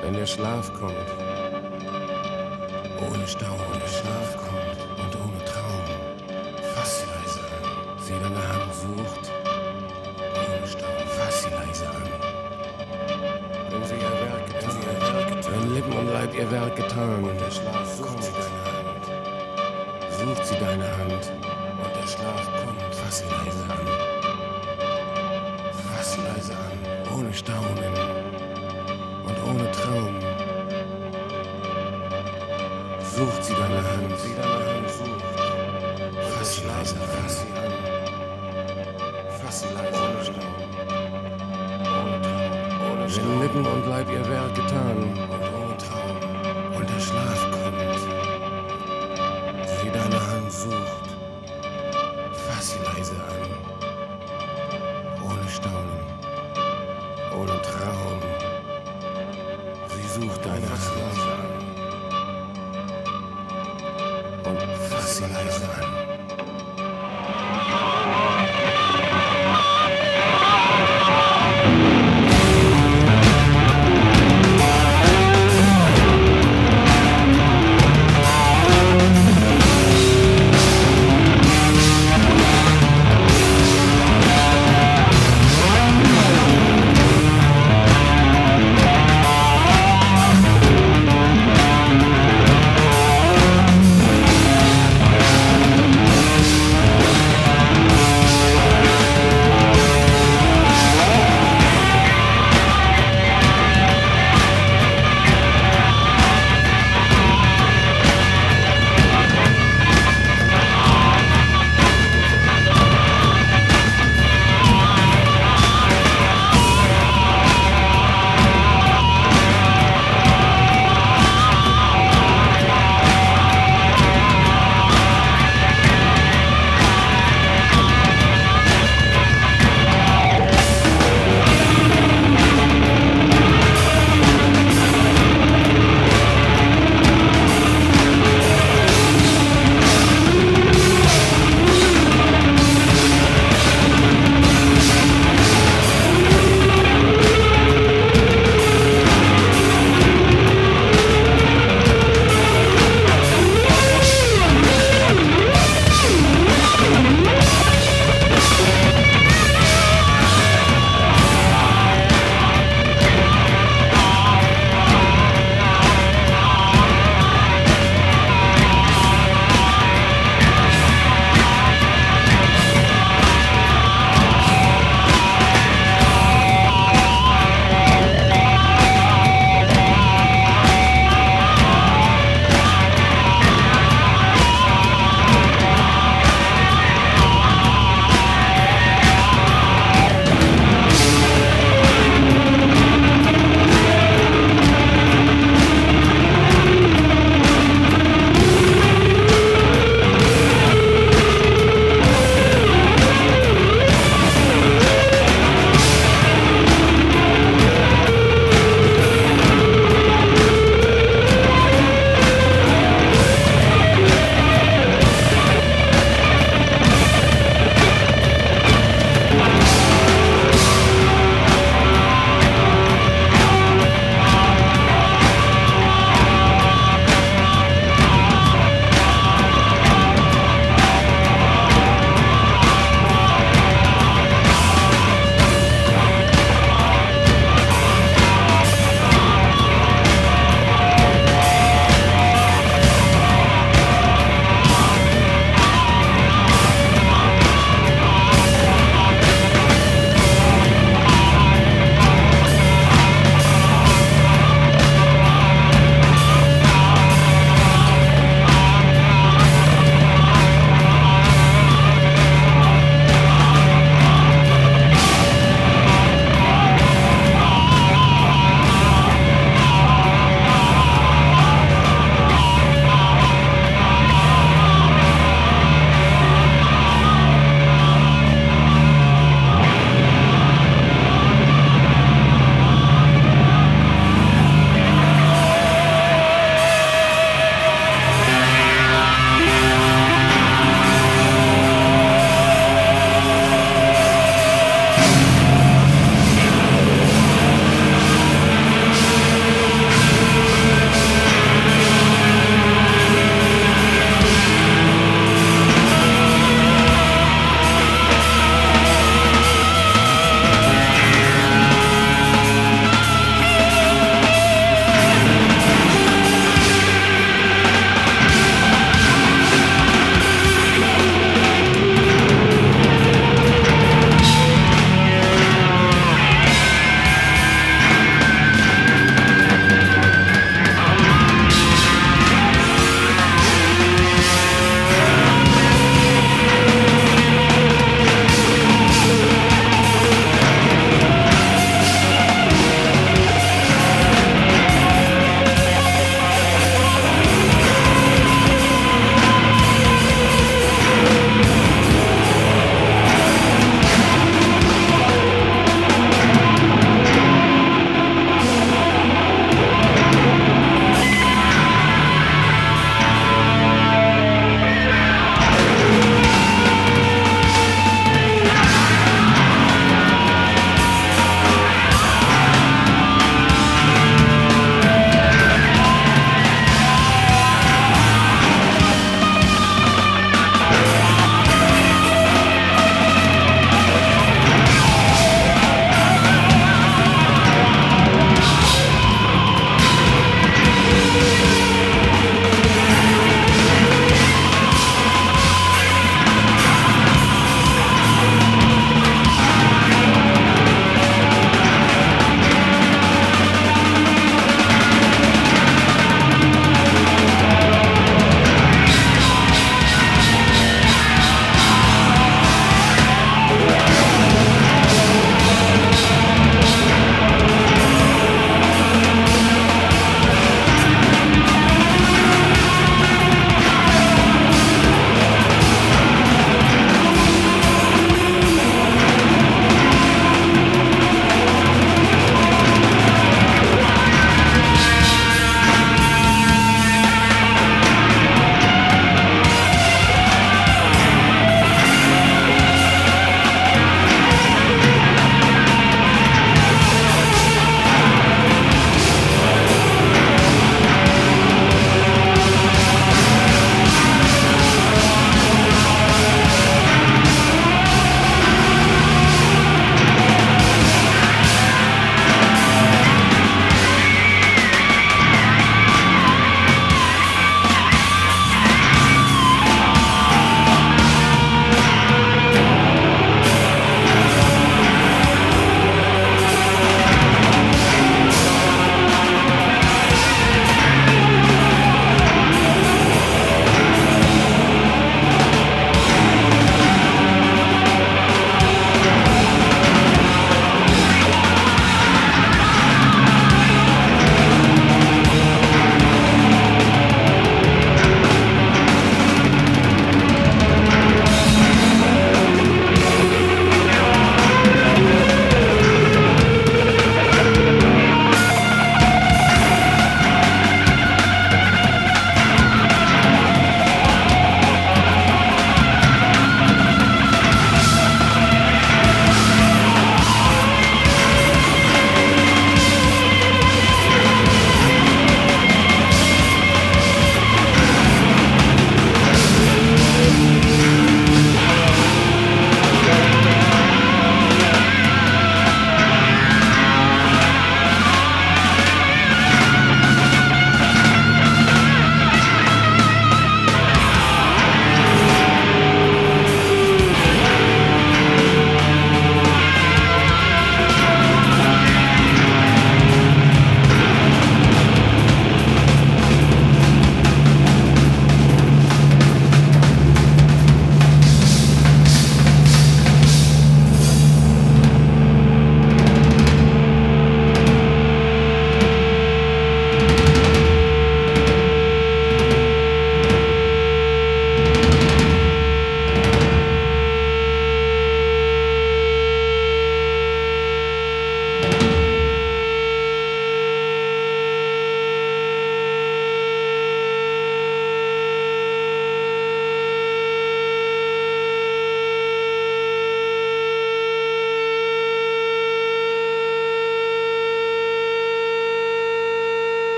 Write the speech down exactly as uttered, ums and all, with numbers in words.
Wenn der Schlaf kommt, ohne Stau, und der Schlaf kommt und ohne Traum, fass sie leise an. Sie deine Hand sucht, ohne Stau, fass sie leise an. Wenn sie ihr Werk getan, sie ihr Werk getan, wenn Lippen und Leib ihr Werk getan, und der Schlaf sucht sie deine Hand, sucht sie deine Hand, und der Schlaf kommt, fass sie leise an. Fass sie leise an, ohne Staunen und ohne Traum. Sucht sie deine Hand, sie deine Hand sucht. Fass sie leise, fass sie an. Fass sie leise, ohne Staunen, ohne Traum, ohne Staunen. Wenn Lippen und Leib ihr Werk getan, und ohne Traum, und der Schlaf kommt, sie deine Hand sucht. Fass sie leise an, ohne Staunen, ohne Traum. Sie sucht deine Hand und fass sie leise an.